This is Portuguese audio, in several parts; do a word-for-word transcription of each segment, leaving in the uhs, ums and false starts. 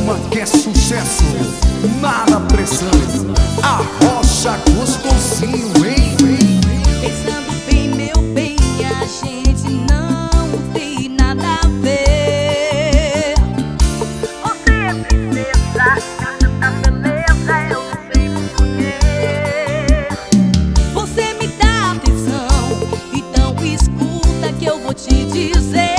uma que é sucesso, nada pressão. A rocha gostosinho, hein? Pensando bem, meu bem, a gente não tem nada a ver. Você é princesa, tanta beleza, eu não sei porquê. Você me dá atenção, então escuta que eu vou te dizer.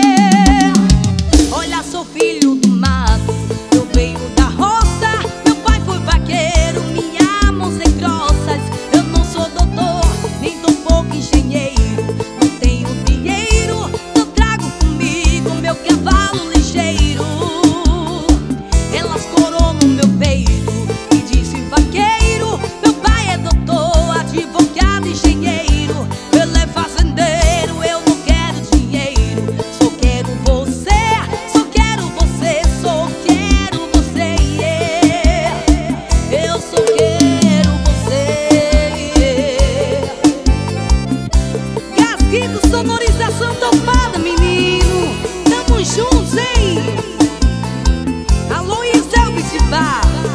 Olha, sou filho do mato, eu venho da roça. Meu pai foi vaqueiro, minha mão sem grossas. Eu não sou doutor, nem tão pouco engenheiro. Não tenho dinheiro, eu trago comigo meu cavalo ligeiro. Elas corou no meu peito e disse: vaqueiro, meu pai é doutor, advogado, engenheiro. Ele é fazendeiro, eu não quero dinheiro. Só quero você, só quero você, só quero você, yeah. Eu só quero você, yeah. Gasguito, sonorização topada, menino. Tamo juntos, hein? Alô, Isel Bitibá.